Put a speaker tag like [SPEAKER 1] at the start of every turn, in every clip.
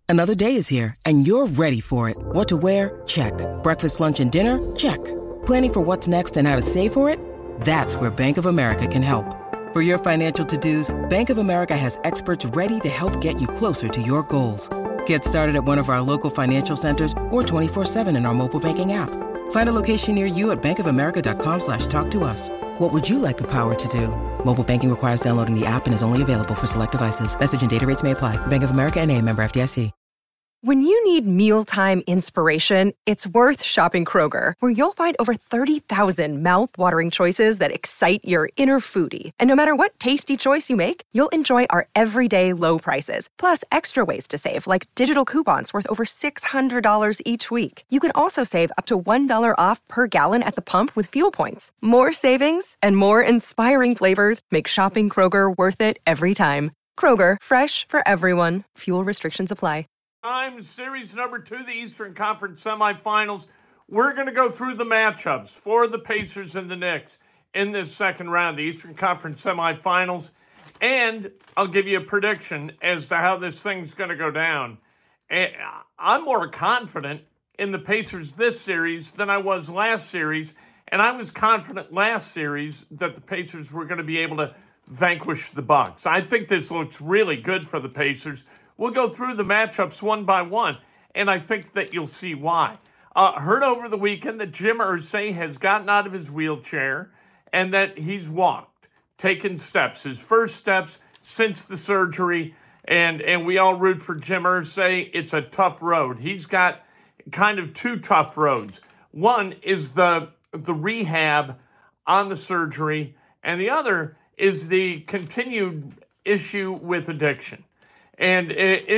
[SPEAKER 1] Another day is here, and you're ready for it. What to wear? Check. Breakfast, lunch, and dinner? Check. Planning for what's next and how to save for it? That's where Bank of America can help. For your financial to-dos, Bank of America has experts ready to help get you closer to your goals. Get started at one of our local financial centers or 24/7 in our mobile banking app. Find a location near you at bankofamerica.com/talktous. What would you like the power to do? Mobile banking requires downloading the app and is only available for select devices. Message and data rates may apply. Bank of America N.A., member FDIC.
[SPEAKER 2] When you need mealtime inspiration, it's worth shopping Kroger, where you'll find over 30,000 mouth-watering choices that excite your inner foodie. And no matter what tasty choice you make, you'll enjoy our everyday low prices, plus extra ways to save, like digital coupons worth over $600 each week. You can also save up to $1 off per gallon at the pump with fuel points. More savings and more inspiring flavors make shopping Kroger worth it every time. Kroger, fresh for everyone. Fuel restrictions apply.
[SPEAKER 3] Series number 2, the Eastern Conference semifinals. We're going to go through the matchups for the Pacers and the Knicks in this second round, the Eastern Conference semifinals. And I'll give you a prediction as to how this thing's going to go down. I'm more confident in the Pacers this series than I was last series. And I was confident last series that the Pacers were going to be able to vanquish the Bucks. I think this looks really good for the Pacers. We'll go through the matchups one by one, and I think that you'll see why. Heard over the weekend that Jim Irsay has gotten out of his wheelchair and that he's walked, taken steps, his first steps since the surgery, and we all root for Jim Irsay. It's a tough road. He's got kind of two tough roads. One is the rehab on the surgery, and the other is the continued issue with addiction. And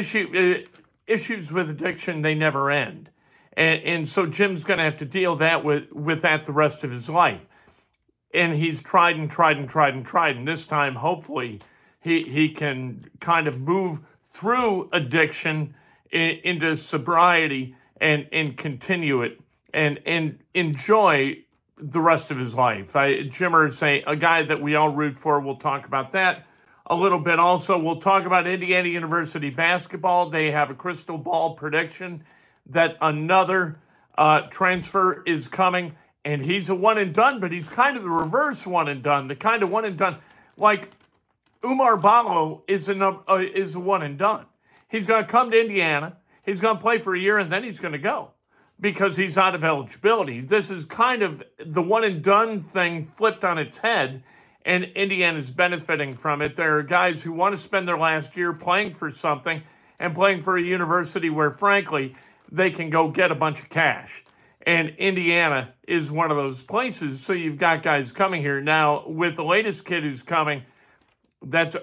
[SPEAKER 3] issues with addiction, they never end. And so Jim's going to have to deal with that the rest of his life. And he's tried. And this time, hopefully, he can kind of move through addiction into sobriety and continue it and enjoy the rest of his life. Jim Irsay, a guy that we all root for. We'll talk about that a little bit. Also, we'll talk about Indiana University basketball. They have a crystal ball prediction that another transfer is coming, and he's a one and done, but he's kind of the reverse one and done, the kind of one and done. Like Oumar Ballo is a one and done. He's going to come to Indiana, he's going to play for a year, and then he's going to go because he's out of eligibility. This is kind of the one and done thing flipped on its head, and Indiana's benefiting from it. There are guys who want to spend their last year playing for something and playing for a university where, frankly, they can go get a bunch of cash. And Indiana is one of those places. So you've got guys coming here. Now, with the latest kid who's coming, at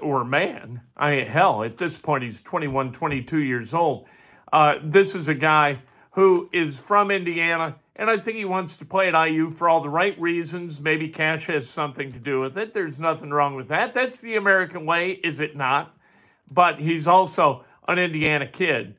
[SPEAKER 3] this point, he's 21, 22 years old. This is a guy who is from Indiana, and I think he wants to play at IU for all the right reasons. Maybe cash has something to do with it. There's nothing wrong with that. That's the American way, is it not? But he's also an Indiana kid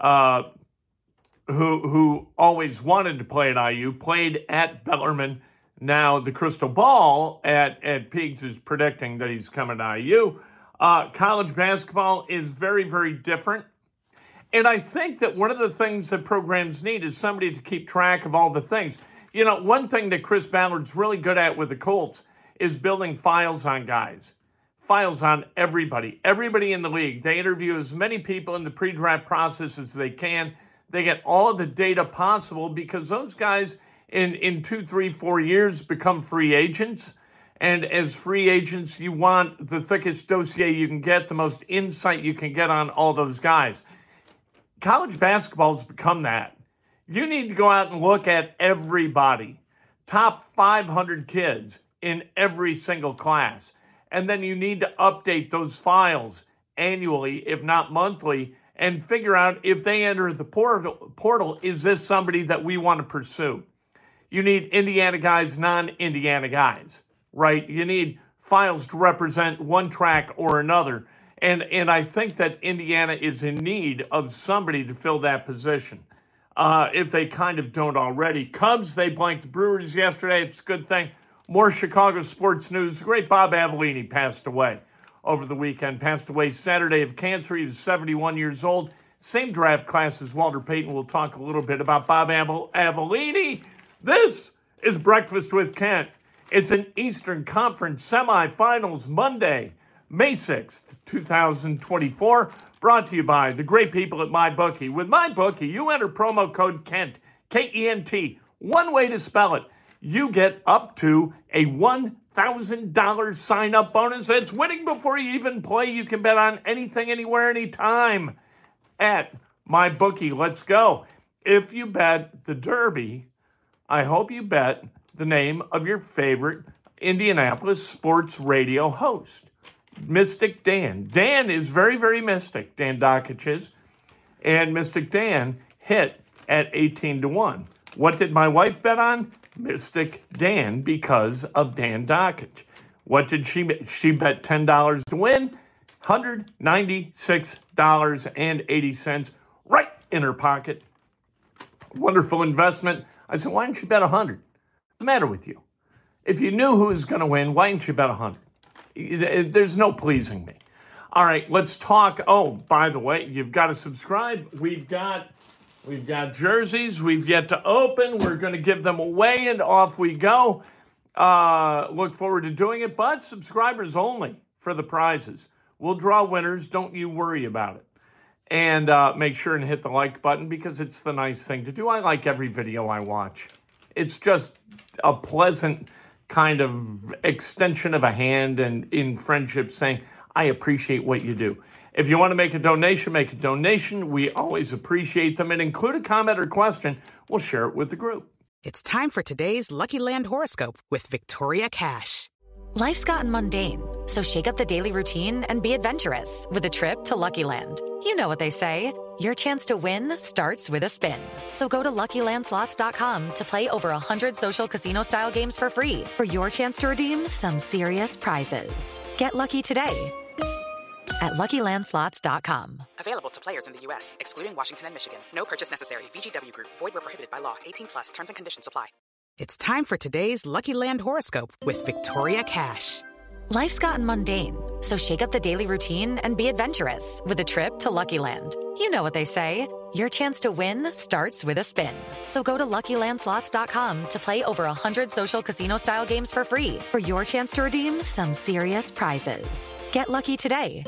[SPEAKER 3] who always wanted to play at IU, played at Bellarmine. Now the crystal ball at Pigs is predicting that he's coming to IU. College basketball is very, very different. And I think that one of the things that programs need is somebody to keep track of all the things. You know, one thing that Chris Ballard's really good at with the Colts is building files on guys. Files on everybody in the league. They interview as many people in the pre-draft process as they can. They get all of the data possible because those guys in 2, 3, 4 years become free agents. And as free agents, you want the thickest dossier you can get, the most insight you can get on all those guys. College basketball has become that. You need to go out and look at everybody, top 500 kids in every single class. And then you need to update those files annually, if not monthly, and figure out if they enter the portal, is this somebody that we want to pursue? You need Indiana guys, non-Indiana guys, right? You need files to represent one track or another. And I think that Indiana is in need of somebody to fill that position, if they kind of don't already. Cubs, they blanked the Brewers yesterday. It's a good thing. More Chicago sports news. The great Bob Avellini passed away over the weekend. Passed away Saturday of cancer. He was 71 years old. Same draft class as Walter Payton. We'll talk a little bit about Bob Avellini. This is Breakfast with Kent. It's an Eastern Conference semifinals Monday, May 6th, 2024. Brought to you by the great people at MyBookie. With MyBookie, you enter promo code KENT, K-E-N-T. One way to spell it. You get up to a $1,000 sign-up bonus. That's winning before you even play. You can bet on anything, anywhere, anytime at MyBookie. Let's go. If you bet the Derby, I hope you bet the name of your favorite Indianapolis sports radio host, Mystic Dan. Dan is very, very mystic, Dan Dakich is. And Mystic Dan hit at 18-1. What did my wife bet on? Mystic Dan because of Dan Dakich. What did she bet? She bet $10 to win, $196.80 right in her pocket. Wonderful investment. I said, why didn't you bet 100? What's the matter with you? If you knew who was going to win, why didn't you bet 100? There's no pleasing me. All right, let's talk. Oh, by the way, you've got to subscribe. We've got jerseys we've yet to open. We're going to give them away, and off we go. Look forward to doing it, but subscribers only for the prizes. We'll draw winners. Don't you worry about it. And make sure and hit the like button because it's the nice thing to do. I like every video I watch. It's just a pleasant kind of extension of a hand and in friendship saying, I appreciate what you do. If you want to make a donation, make a donation. We always appreciate them. And include a comment or question. We'll share it with the group.
[SPEAKER 4] It's time for today's Lucky Land horoscope with Victoria Cash. Life's gotten mundane, so shake up the daily routine and be adventurous with a trip to Lucky Land. You know what they say. Your chance to win starts with a spin. So go to LuckyLandSlots.com to play over 100 social casino-style games for free for your chance to redeem some serious prizes. Get lucky today at LuckyLandSlots.com.
[SPEAKER 5] Available to players in the U.S., excluding Washington and Michigan. No purchase necessary. VGW Group. Void where prohibited by law. 18+. Terms and conditions apply.
[SPEAKER 4] It's time for today's Lucky Land horoscope with Victoria Cash. Life's gotten mundane, so shake up the daily routine and be adventurous with a trip to Lucky Land. You know what they say. Your chance to win starts with a spin. So go to LuckyLandSlots.com to play over 100 social casino-style games for free for your chance to redeem some serious prizes. Get lucky today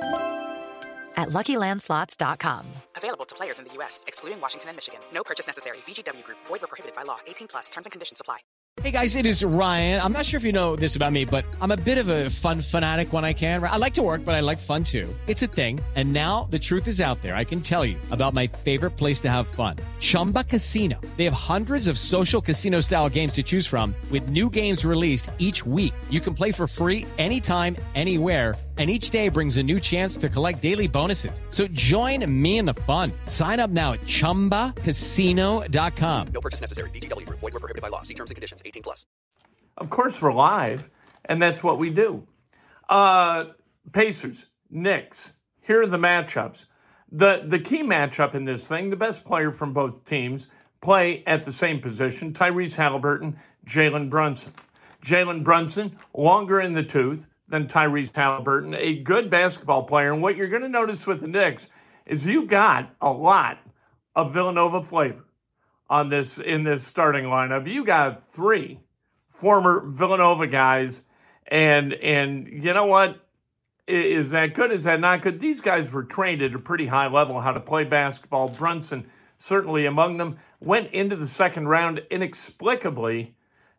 [SPEAKER 4] at LuckyLandSlots.com.
[SPEAKER 5] Available to players in the U.S., excluding Washington and Michigan. No purchase necessary. VGW Group. Void where prohibited by law. 18+. Terms and conditions apply.
[SPEAKER 6] Hey guys, it is Ryan. I'm not sure if you know this about me, but I'm a bit of a fun fanatic when I can. I like to work, but I like fun too. It's a thing. And now the truth is out there. I can tell you about my favorite place to have fun. Chumba Casino. They have hundreds of social casino style games to choose from with new games released each week. You can play for free anytime, anywhere. And each day brings a new chance to collect daily bonuses. So join me in the fun. Sign up now at ChumbaCasino.com.
[SPEAKER 5] No purchase necessary. VGW Group. Void where prohibited by law. See terms and conditions. 18+.
[SPEAKER 3] Of course, we're live, and that's what we do. Pacers, Knicks, here are the matchups. The key matchup in this thing, the best player from both teams play at the same position, Tyrese Halliburton, Jalen Brunson. Jalen Brunson, longer in the tooth than Tyrese Halliburton, a good basketball player. And what you're going to notice with the Knicks is you got a lot of Villanova flavor in this starting lineup. You got three former Villanova guys, and you know what? Is that good? Is that not good? These guys were trained at a pretty high level how to play basketball. Brunson, certainly among them, went into the second round inexplicably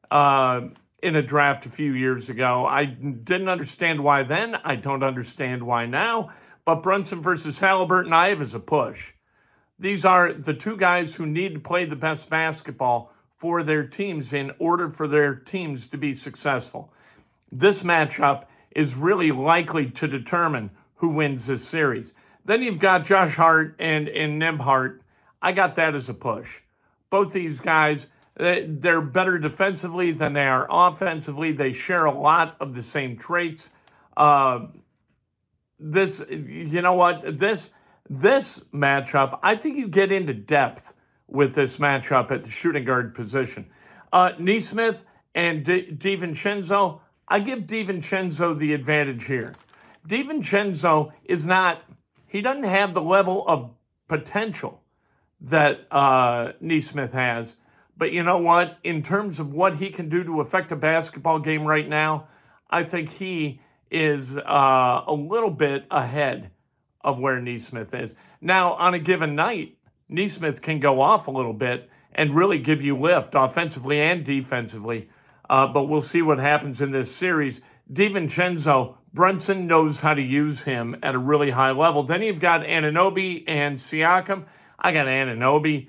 [SPEAKER 3] in a draft a few years ago. I didn't understand why then. I don't understand why now. But Brunson versus Halliburton, I have as a push. These are the two guys who need to play the best basketball for their teams in order for their teams to be successful. This matchup is really likely to determine who wins this series. Then you've got Josh Hart and Nembhard. I got that as a push. Both these guys, they're better defensively than they are offensively. They share a lot of the same traits. This matchup, I think you get into depth with this matchup at the shooting guard position. Nesmith and DiVincenzo, I give DiVincenzo the advantage here. DiVincenzo he doesn't have the level of potential that Nesmith has. But you know what? In terms of what he can do to affect a basketball game right now, I think he is a little bit ahead of where Nesmith is. Now, on a given night, Nesmith can go off a little bit and really give you lift offensively and defensively. But we'll see what happens in this series. DiVincenzo, Brunson knows how to use him at a really high level. Then you've got Anunoby and Siakam. I got Anunoby.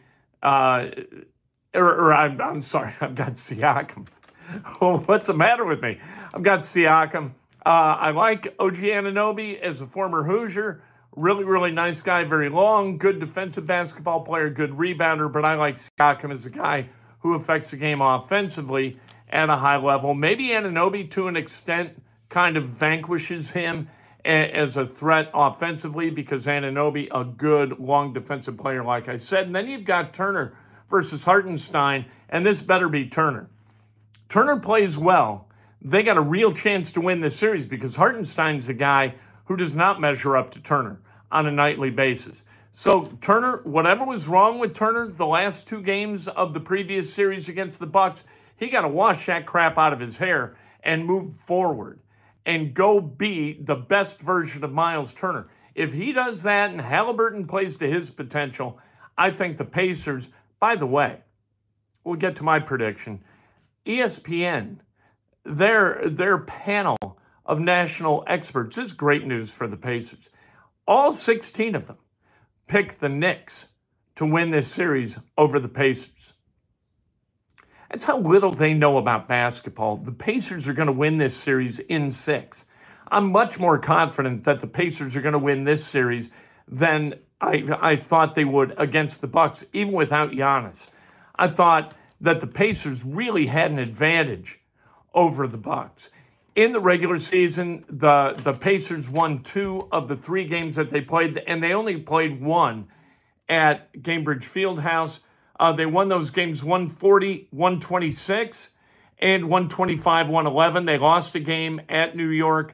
[SPEAKER 3] I'm sorry, I've got Siakam. What's the matter with me? I've got Siakam. I like OG Anunoby as a former Hoosier. Really, really nice guy, very long, good defensive basketball player, good rebounder, but I like Siakam as a guy who affects the game offensively at a high level. Maybe Anunoby, to an extent, kind of vanquishes him as a threat offensively because Anunoby, a good, long defensive player, like I said. And then you've got Turner versus Hartenstein, and this better be Turner. Turner plays well. They got a real chance to win this series because Hartenstein's a guy who does not measure up to Turner on a nightly basis. So Turner, whatever was wrong with Turner the last two games of the previous series against the Bucks, he got to wash that crap out of his hair and move forward and go be the best version of Miles Turner. If he does that and Halliburton plays to his potential, I think the Pacers, by the way, we'll get to my prediction, ESPN, their panel of national experts is great news for the Pacers. All 16 of them picked the Knicks to win this series over the Pacers. That's how little they know about basketball. The Pacers are going to win this series in 6. I'm much more confident that the Pacers are going to win this series than I thought they would against the Bucks, even without Giannis. I thought that the Pacers really had an advantage over the Bucks. In the regular season, the Pacers won 2 of the 3 games that they played, and they only played 1 at Gainbridge Fieldhouse. They won those games 140-126 and 125-111. They lost a game at New York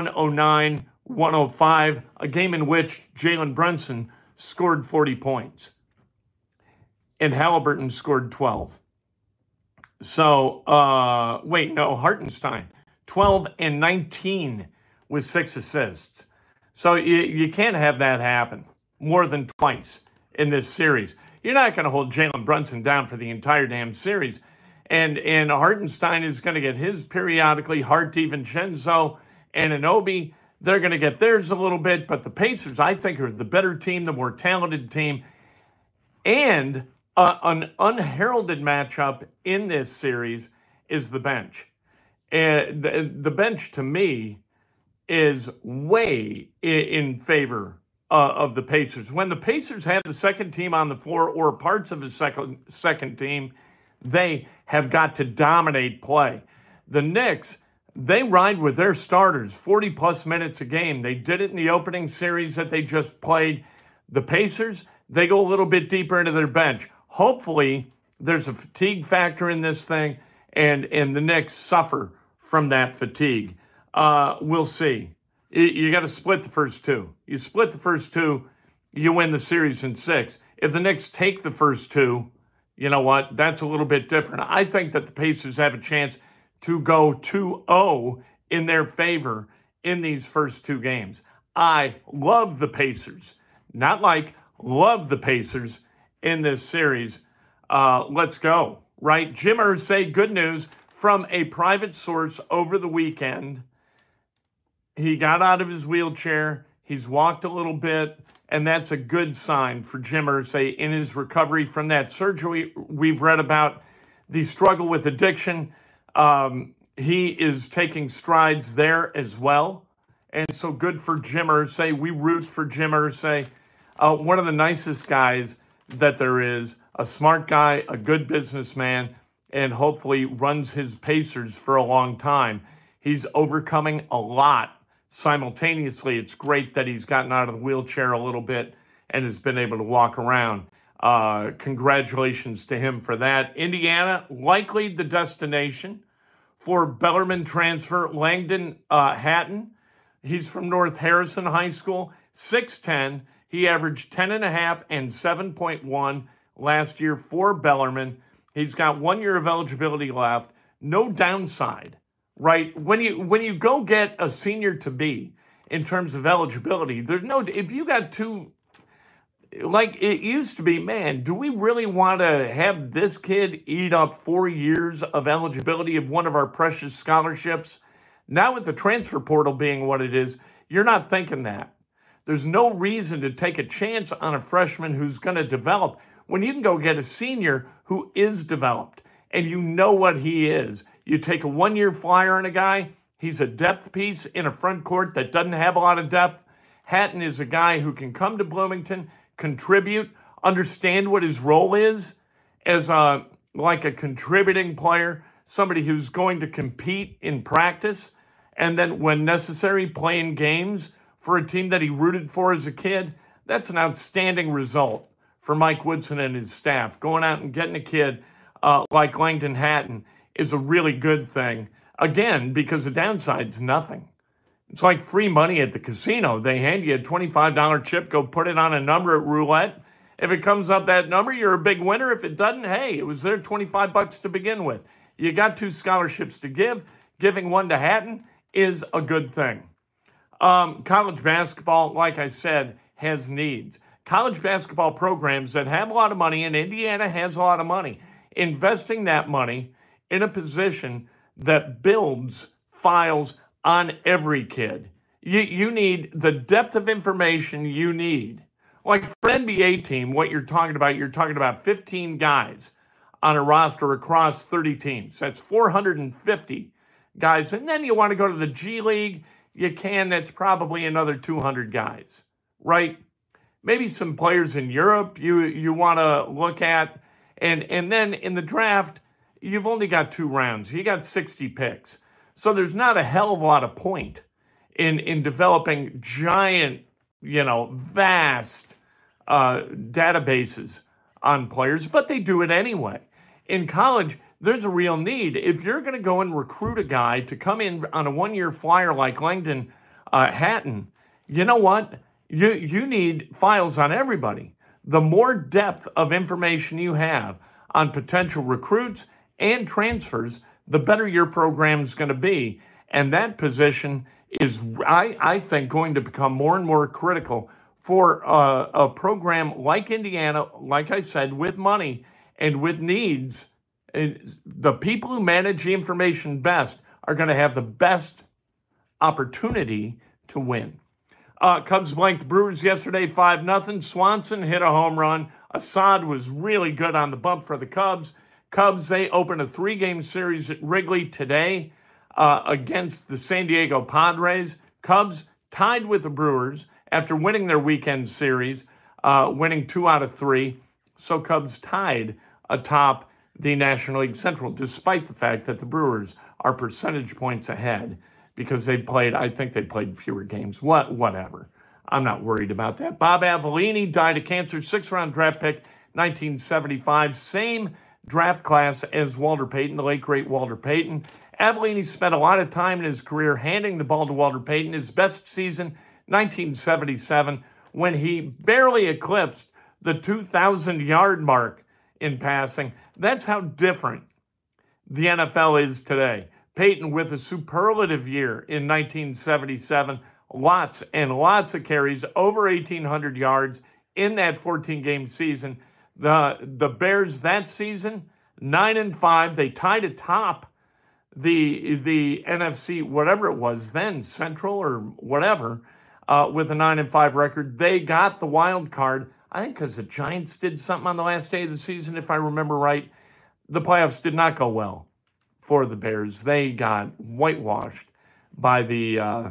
[SPEAKER 3] 109-105, a game in which Jalen Brunson scored 40 points and Halliburton scored 12. So, Hartenstein, 12 and 19 with 6 assists. So you can't have that happen more than twice in this series. You're not going to hold Jalen Brunson down for the entire damn series. And Hartenstein is going to get his periodically. Hart, DiVincenzo, and Anunoby, they're going to get theirs a little bit. But the Pacers, I think, are the better team, the more talented team. And an unheralded matchup in this series is the bench. And the bench, to me, is way in favor of the Pacers. When the Pacers have the second team on the floor or parts of the second team, they have got to dominate play. The Knicks, they ride with their starters 40-plus minutes a game. They did it in the opening series that they just played. The Pacers, they go a little bit deeper into their bench. Hopefully, there's a fatigue factor in this thing, and the Knicks suffer from that fatigue. We'll see. You got to split the first 2. You split the first 2, you win the series in 6. If the Knicks take the first 2, you know what? That's a little bit different. I think that the Pacers have a chance to go 2-0 in their favor in these first 2 games. I love the Pacers. Love the Pacers in this series. Let's go, right? Jim Irsay, good news from a private source over the weekend. He got out of his wheelchair. He's walked a little bit, and that's a good sign for Jim Irsay in his recovery from that surgery. We've read about the struggle with addiction. He is taking strides there as well. And so good for Jim Irsay. We root for Jim Irsay. One of the nicest guys that there is, a smart guy, a good businessman, and hopefully runs his Pacers for a long time. He's overcoming a lot simultaneously. It's great that he's gotten out of the wheelchair a little bit and has been able to walk around. Congratulations to him for that. Indiana, likely the destination for Bellarmine transfer. Langdon Hatton, he's from North Harrison High School, 6'10", He averaged 10.5 and 7.1 last year for Bellarmine. He's got 1 year of eligibility left. No downside, right? When you go get a senior to be in terms of eligibility, there's no, if you got two, like it used to be, man, do we really want to have this kid eat up 4 years of eligibility of one of our precious scholarships? Now with the transfer portal being what it is, you're not thinking that. There's no reason to take a chance on a freshman who's going to develop when you can go get a senior who is developed and you know what he is. You take a 1 year flyer on a guy, he's a depth piece in a front court that doesn't have a lot of depth. Hatton is a guy who can come to Bloomington, contribute, understand what his role is as like a contributing player, somebody who's going to compete in practice, and then when necessary, play in games for a team that he rooted for as a kid. That's an outstanding result for Mike Woodson and his staff. Going out and getting a kid like Langdon Hatton is a really good thing. Again, because the downside's nothing. It's like free money at the casino. They hand you a $25 chip, go put it on a number at roulette. If it comes up that number, you're a big winner. If it doesn't, hey, it was their $25 to begin with. You got 2 scholarships to give. Giving one to Hatton is a good thing. College basketball, like I said, has needs. College basketball programs that have a lot of money, and Indiana has a lot of money, investing that money in a position that builds files on every kid. You need the depth of information you need. Like for an NBA team, what you're talking about 15 guys on a roster across 30 teams. That's 450 guys. And then you want to go to the G League, you can. That's probably another 200 guys, right? Maybe some players in Europe you want to look at. And then in the draft, you've only got 2 rounds. You got 60 picks. So there's not a hell of a lot of point in developing giant, vast databases on players, but they do it anyway. In college, there's a real need. If you're going to go and recruit a guy to come in on a 1 year flyer like Langdon Hatton, you know what? You need files on everybody. The more depth of information you have on potential recruits and transfers, the better your program's going to be. And that position is, I think, going to become more and more critical for a program like Indiana, like I said, with money and with needs. The people who manage the information best are going to have the best opportunity to win. Cubs blanked the Brewers yesterday 5-0. Swanson hit a home run. Assad was really good on the bump for the Cubs. Cubs, they open a 3-game series at Wrigley today against the San Diego Padres. Cubs tied with the Brewers after winning their weekend series, winning 2 out of 3. So Cubs tied atop the National League Central, despite the fact that the Brewers are percentage points ahead because they played fewer games. Whatever. I'm not worried about that. Bob Avellini died of cancer, 6th-round draft pick, 1975. Same draft class as Walter Payton, the late, great Walter Payton. Avellini spent a lot of time in his career handing the ball to Walter Payton. His best season, 1977, when he barely eclipsed the 2,000-yard mark in passing. That's how different the NFL is today. Payton with a superlative year in 1977. Lots and lots of carries, over 1,800 yards in that 14-game season. The Bears that season, 9-5. They tied atop the NFC, whatever it was then, Central or whatever, with a 9-5 record. They got the wild card, I think because the Giants did something on the last day of the season, if I remember right. The playoffs did not go well for the Bears. They got whitewashed by the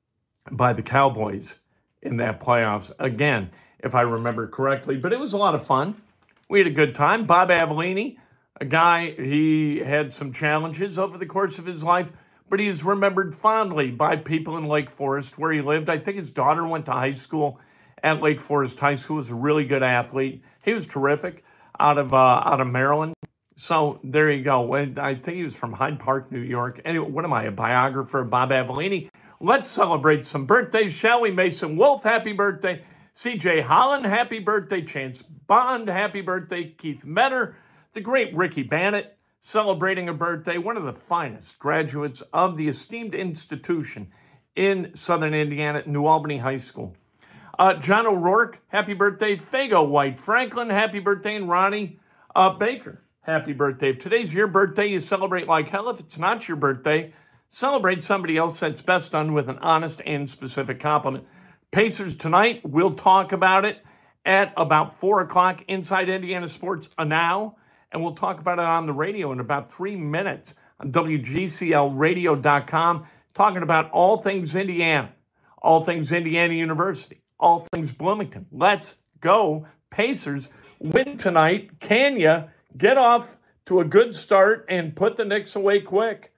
[SPEAKER 3] Cowboys in that playoffs, again, if I remember correctly. But it was a lot of fun. We had a good time. Bob Avellini, a guy, he had some challenges over the course of his life, but he is remembered fondly by people in Lake Forest where he lived. I think his daughter went to high school at Lake Forest High School, was a really good athlete. He was terrific out of Maryland. So there you go. I think he was from Hyde Park, New York. Anyway, what am I, a biographer of Bob Avellini? Let's celebrate some birthdays, shall we? Mason Wolf, happy birthday. CJ Holland, happy birthday. Chance Bond, happy birthday. Keith Metter, the great Ricky Bannett, celebrating a birthday, one of the finest graduates of the esteemed institution in Southern Indiana, New Albany High School. John O'Rourke, happy birthday. Fago White Franklin, happy birthday. And Ronnie Baker, happy birthday. If today's your birthday, you celebrate like hell. If it's not your birthday, celebrate somebody else. That's best done with an honest and specific compliment. Pacers tonight, we'll talk about it at about 4 o'clock inside Indiana Sports Now, and we'll talk about it on the radio in about 3 minutes on WGCLradio.com, talking about all things Indiana, all things Indiana University, all things Bloomington. Let's go. Pacers win tonight. Can you get off to a good start and put the Knicks away quick?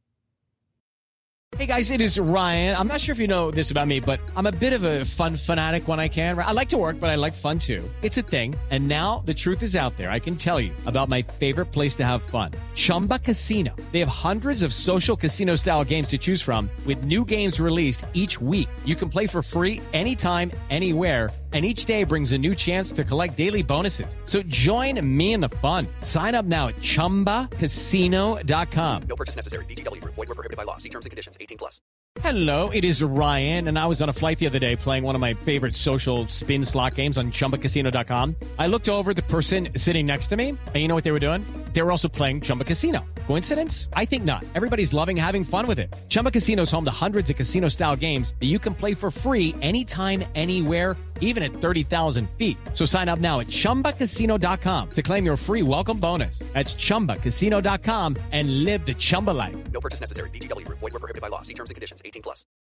[SPEAKER 6] Hey guys, it is Ryan. I'm not sure if you know this about me, but I'm a bit of a fun fanatic when I can. I like to work, but I like fun too. It's a thing. And now the truth is out there. I can tell you about my favorite place to have fun. Chumba Casino. They have hundreds of social casino style games to choose from with new games released each week. You can play for free anytime, anywhere. And each day brings a new chance to collect daily bonuses. So join me in the fun. Sign up now at ChumbaCasino.com.
[SPEAKER 5] No purchase necessary. VGW Group. Void where prohibited by law. See terms and conditions. 18+.
[SPEAKER 6] Hello, it is Ryan, and I was on a flight the other day playing one of my favorite social spin slot games on ChumbaCasino.com. I looked over at the person sitting next to me, and you know what they were doing? They were also playing Chumba Casino. Coincidence? I think not. Everybody's loving having fun with it. Chumba Casino is home to hundreds of casino-style games that you can play for free anytime, anywhere, even at 30,000 feet. So sign up now at ChumbaCasino.com to claim your free welcome bonus. That's ChumbaCasino.com and live the Chumba life.
[SPEAKER 5] No purchase necessary. VGW Group. Void where prohibited by law. See terms and conditions. 18+.